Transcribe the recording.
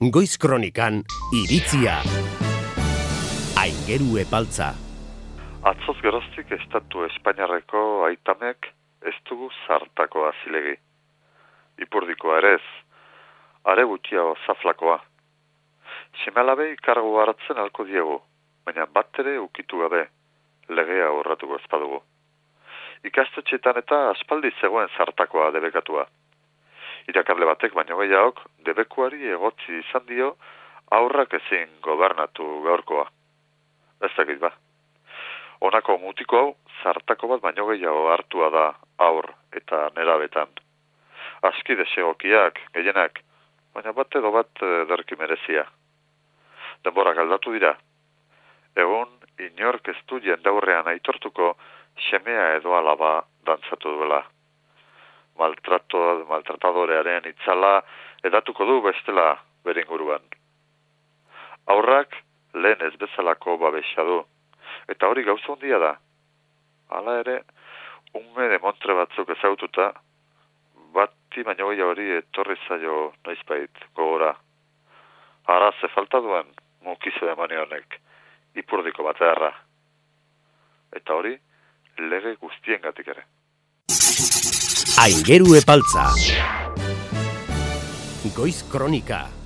Goiz kronikan iritzia. Aingeru epaltza. Atzoz geroztik estatu Espainiarreko aitamek ez dugu zartakoa zilegi. Ipurdikoa ere ez, are gutxiago zaflakoa. Semealabei kargu hartzen alko diegu, baina bat ere ukitu gabe, legea horratuko ezpadugu. Ikastetxeetan eta aspaldi zegoen zartakoa debekatua. Irakasle batek baino gehiagok debekuari egotzi izan dio aurrak ezin gobernatu gaurkoa. Ez dakit ba. Honako mutiko hau zartako bat baino gehiago hartua da aur eta nerabetan. Aski desegokiak, gehienak, baina bat edo bat derki merezia. Denborak aldatu dira. Egun inork ez du jendaurrean aitortuko semea edo alaba dantzatu duela. Maltratadorearen itzala edatuko du bestela bere inguruan. Aurrak lehen ez bezalako babesa du, eta hori gauza handia da. Hala ere, ume demontre batzuk ezagututa, bati baino hori etorri zaio noizbait gogora. Ara ze falta duen mukize demoni honek, ipurdiko batearra. Eta hori, lege guztiengatik ere. Aingeru epaltza. Goiz kronika.